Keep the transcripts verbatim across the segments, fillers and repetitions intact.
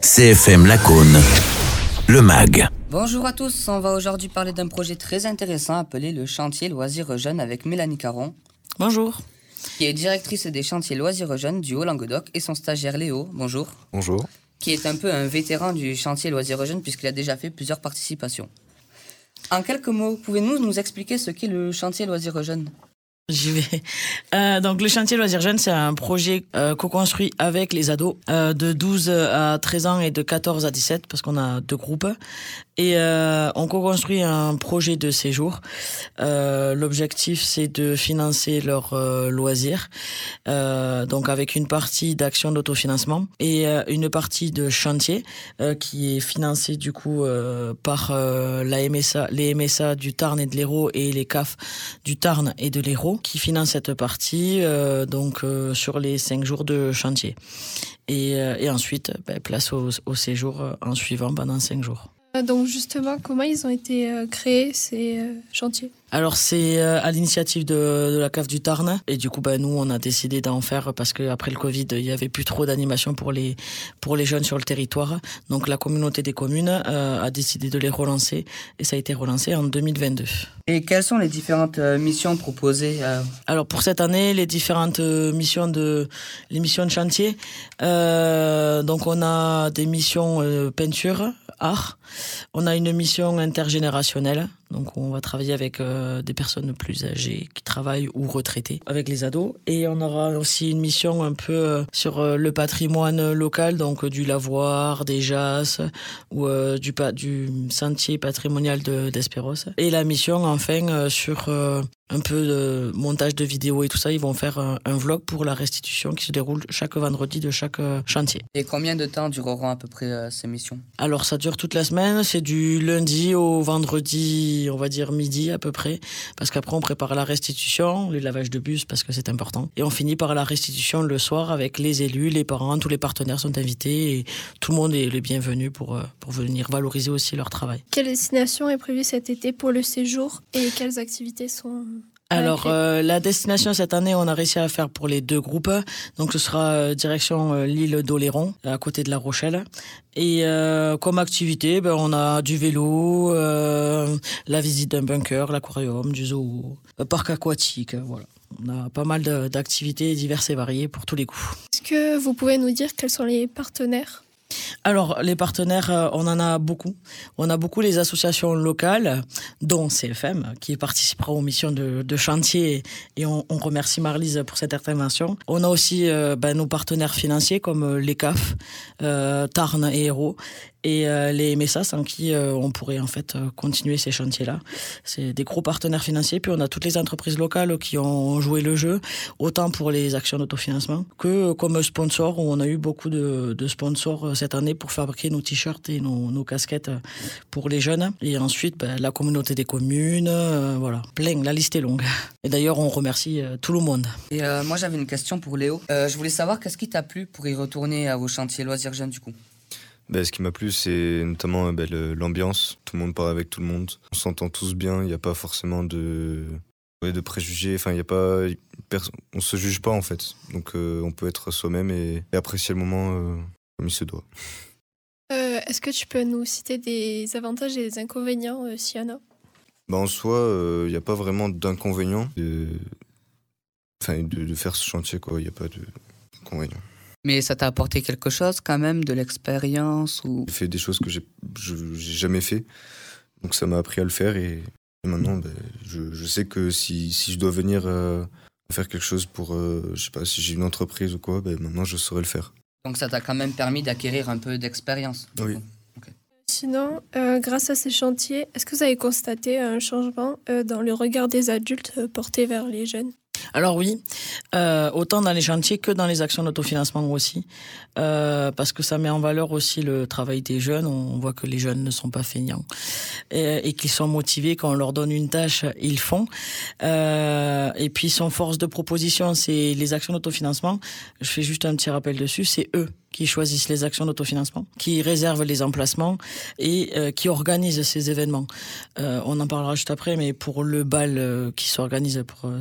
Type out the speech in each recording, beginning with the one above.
C F M Lacaune, le M A G. Bonjour à tous, on va aujourd'hui parler d'un projet très intéressant appelé le chantier Loisirs Jeunes avec Mélanie Caron. Bonjour. Qui est directrice des chantiers Loisirs Jeunes du Haut-Languedoc, et son stagiaire Léo, bonjour. Bonjour. Qui est un peu un vétéran du chantier Loisirs Jeunes puisqu'il a déjà fait plusieurs participations. En quelques mots, pouvez-vous nous expliquer ce qu'est le chantier Loisirs Jeunes ? J'y vais. Euh, donc le chantier Loisirs Jeunes, c'est un projet euh, co-construit avec les ados euh, de douze à treize ans et de quatorze à dix-sept, parce qu'on a deux groupes. Et euh, on co-construit un projet de séjour. Euh, l'objectif, c'est de financer leurs euh, loisirs, euh, donc avec une partie d'action d'autofinancement et euh, une partie de chantier euh, qui est financée du coup euh, par euh, la M S A, les M S A du Tarn et de l'Hérault et les C A F du Tarn et de l'Hérault, qui finance cette partie euh, donc euh, sur les cinq jours de chantier. Et, euh, et ensuite, ben, place au, au séjour euh, en suivant pendant cinq jours. Donc justement, comment ils ont été euh, créés, ces euh, chantiers ? Alors c'est euh, à l'initiative de, de la C A F du Tarn, et du coup ben, nous on a décidé d'en faire parce qu'après le Covid il y avait plus trop d'animation pour les, pour les jeunes sur le territoire, donc la communauté des communes euh, a décidé de les relancer et ça a été relancé en deux mille vingt-deux. Et quelles sont les différentes euh, missions proposées euh... Alors pour cette année, les différentes euh, missions de, les missions de chantier, euh, donc on a des missions euh, peinture, art, on a une mission intergénérationnelle. Donc on va travailler avec euh, des personnes plus âgées qui travaillent ou retraitées avec les ados. Et on aura aussi une mission un peu euh, sur euh, le patrimoine local, donc euh, du lavoir, des jasses ou euh, du, pa- du sentier patrimonial de, d'Espéros. Et la mission enfin euh, sur euh, un peu de montage de vidéos et tout ça. Ils vont faire un, un vlog pour la restitution qui se déroule chaque vendredi de chaque euh, chantier. Et combien de temps dureront à peu près euh, ces missions ? Alors ça dure toute la semaine, c'est du lundi au vendredi, on va dire midi à peu près, parce qu'après on prépare la restitution, le lavage de bus parce que c'est important, et on finit par la restitution le soir avec les élus, les parents, tous les partenaires sont invités et tout le monde est le bienvenu pour, pour venir valoriser aussi leur travail. Quelle destination est prévue cet été pour le séjour et quelles activités sont... Alors, euh, la destination cette année, on a réussi à faire pour les deux groupes. Donc, ce sera euh, direction euh, l'île d'Oléron, à côté de La Rochelle. Et euh, comme activité, ben, on a du vélo, euh, la visite d'un bunker, l'aquarium, du zoo, le parc aquatique, voilà. On a pas mal de, d'activités diverses et variées pour tous les goûts. Est-ce que vous pouvez nous dire quels sont les partenaires ? Alors, les partenaires, on en a beaucoup. On a beaucoup les associations locales, dont C F M, qui participera aux missions de, de chantier, et on, on remercie Marlise pour cette intervention. On a aussi euh, ben, nos partenaires financiers, comme les C A F, euh, Tarn et Hérault, et euh, les M S A, sans qui euh, on pourrait en fait euh, continuer ces chantiers-là. C'est des gros partenaires financiers. Puis on a toutes les entreprises locales qui ont joué le jeu, autant pour les actions d'autofinancement que comme sponsors, où on a eu beaucoup de, de sponsors cette année pour fabriquer nos t-shirts et nos, nos casquettes pour les jeunes. Et ensuite, ben, la communauté des communes, euh, voilà, plein, la liste est longue. Et d'ailleurs, on remercie euh, tout le monde. Et euh, moi, j'avais une question pour Léo. Euh, je voulais savoir qu'est-ce qui t'a plu pour y retourner à vos chantiers Loisirs Jeunes du coup ? Ben, ce qui m'a plu, c'est notamment ben, le, l'ambiance. Tout le monde parle avec tout le monde. On s'entend tous bien. Il n'y a pas forcément de, ouais, de préjugés. Enfin, il y a pas, on ne se juge pas, en fait. Donc, euh, on peut être soi-même et, et apprécier le moment euh, comme il se doit. Euh, est-ce que tu peux nous citer des avantages et des inconvénients, euh, s'il y en a ? Ben, en soi, il euh, n'y a pas vraiment d'inconvénients de, enfin, de, de faire ce chantier, quoi. Il n'y a pas d'inconvénients. Mais ça t'a apporté quelque chose quand même, de l'expérience ou... J'ai fait des choses que j'ai, je, j'ai jamais fait, donc ça m'a appris à le faire et, et maintenant ben, je, je sais que si, si je dois venir euh, faire quelque chose pour, euh, je sais pas, si j'ai une entreprise ou quoi, ben maintenant je saurais le faire. Donc ça t'a quand même permis d'acquérir un peu d'expérience. Oui. Okay. Sinon, euh, grâce à ces chantiers, est-ce que vous avez constaté un changement euh, dans le regard des adultes euh, porté vers les jeunes ? Alors oui, euh, autant dans les chantiers que dans les actions d'autofinancement aussi, euh, parce que ça met en valeur aussi le travail des jeunes. On voit que les jeunes ne sont pas feignants et, et qu'ils sont motivés. Quand on leur donne une tâche, ils font. Euh, et puis son force de proposition, c'est les actions d'autofinancement. Je fais juste un petit rappel dessus, c'est eux qui choisissent les actions d'autofinancement, qui réservent les emplacements et euh, qui organisent ces événements. Euh, on en parlera juste après, mais pour le bal euh, qui s'organise pour... Euh,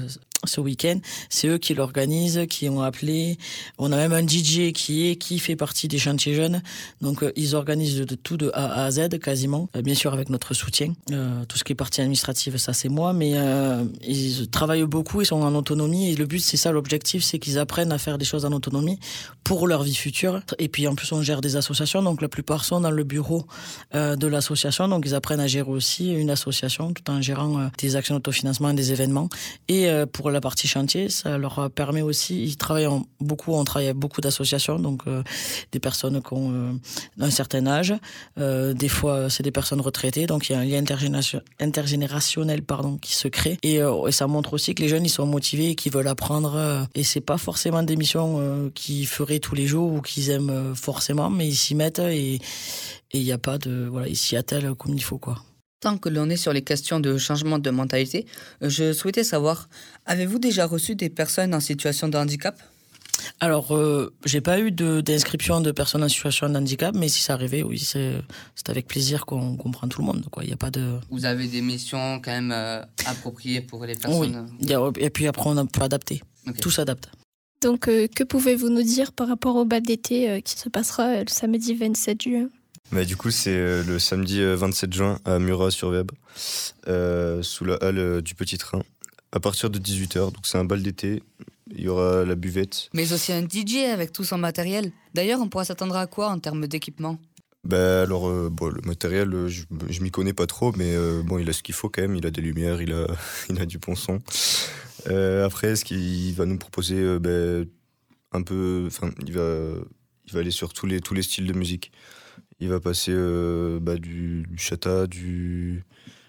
ce week-end. C'est eux qui l'organisent, qui ont appelé. On a même un D J qui est qui fait partie des chantiers jeunes. Donc euh, ils organisent de, de tout de A à Z quasiment. Euh, bien sûr avec notre soutien. Euh, tout ce qui est partie administrative, ça c'est moi. Mais euh, ils travaillent beaucoup, ils sont en autonomie. Et le but, c'est ça, l'objectif, c'est qu'ils apprennent à faire des choses en autonomie pour leur vie future. Et puis en plus, on gère des associations. Donc la plupart sont dans le bureau euh, de l'association. Donc ils apprennent à gérer aussi une association tout en gérant euh, des actions d'autofinancement et des événements. Et euh, pour la partie chantier, ça leur permet aussi, ils travaillent en, beaucoup, on travaille avec beaucoup d'associations, donc euh, des personnes qui ont euh, un certain âge. Euh, des fois, c'est des personnes retraitées. Donc il y a un lien intergénération, intergénérationnel pardon, qui se crée. Et, euh, et ça montre aussi que les jeunes, ils sont motivés et qu'ils veulent apprendre. Euh, et c'est pas forcément des missions euh, qu'ils feraient tous les jours ou qu'ils aiment euh, forcément, mais ils s'y mettent et il n'y a pas de... Voilà, ils s'y attellent comme il faut, quoi. Tant que l'on est sur les questions de changement de mentalité, je souhaitais savoir, avez-vous déjà reçu des personnes en situation de handicap ? Alors, euh, j'ai pas eu de, d'inscription de personnes en situation de handicap, mais si ça arrivait, oui, c'est, c'est avec plaisir qu'on, qu'on prend tout le monde, quoi. Il y a pas de... Vous avez des missions quand même euh, appropriées pour les personnes ? Oui, y a, et puis après, on peut adapter. Okay. Tout s'adapte. Donc, euh, que pouvez-vous nous dire par rapport au bal d'été euh, qui se passera euh, le samedi vingt-sept juin ? Bah, du coup, c'est euh, le samedi euh, vingt-sept juin à Murat-sur-Vièbre, euh, sous la halle euh, du Petit Train, à partir de dix-huit heures. Donc c'est un bal d'été, il y aura la buvette. Mais aussi un D J avec tout son matériel. D'ailleurs, on pourra s'attendre à quoi en termes d'équipement ? Bah alors, euh, bon, le matériel, euh, je, je m'y connais pas trop, mais euh, bon, il a ce qu'il faut quand même, il a des lumières, il a, il a du bon son. Euh, après, ce qu'il va nous proposer, euh, bah, un peu, enfin, il va, il va aller sur tous les, tous les styles de musique. Il va passer euh, bah, du, du chata, du,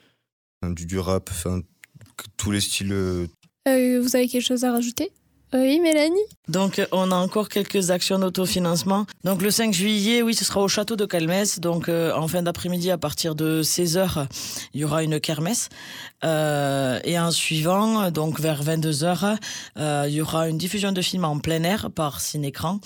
du, du rap, enfin tous les styles. Euh... Euh, vous avez quelque chose à rajouter ? Oui, Mélanie ? Donc, on a encore quelques actions d'autofinancement. Donc, le cinq juillet, oui, ce sera au château de Calmès. Donc, euh, en fin d'après-midi, à partir de seize heures, il y aura une kermesse. Euh, et en suivant, donc vers vingt-deux heures, euh, il y aura une diffusion de films en plein air par Cinécran.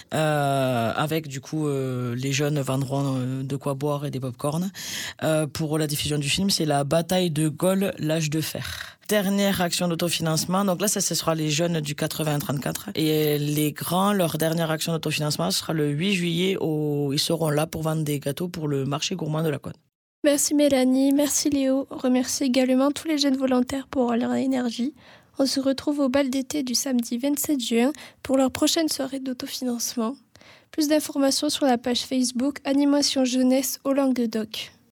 Euh, avec, du coup, euh, les jeunes vendront de quoi boire et des pop-corn. Euh, pour la diffusion du film, c'est la bataille de Gaulle, l'âge de fer. Dernière action d'autofinancement, donc là, ça, ce sera les jeunes du quatre-vingts trente-quatre. Et les grands, leur dernière action d'autofinancement, ce sera le huit juillet. Au... Ils seront là pour vendre des gâteaux pour le marché gourmand de la Cône. Merci Mélanie, merci Léo. On remercie également tous les jeunes volontaires pour leur énergie. On se retrouve au bal d'été du samedi vingt-sept juin pour leur prochaine soirée d'autofinancement. Plus d'informations sur la page Facebook Animation Jeunesse au Languedoc.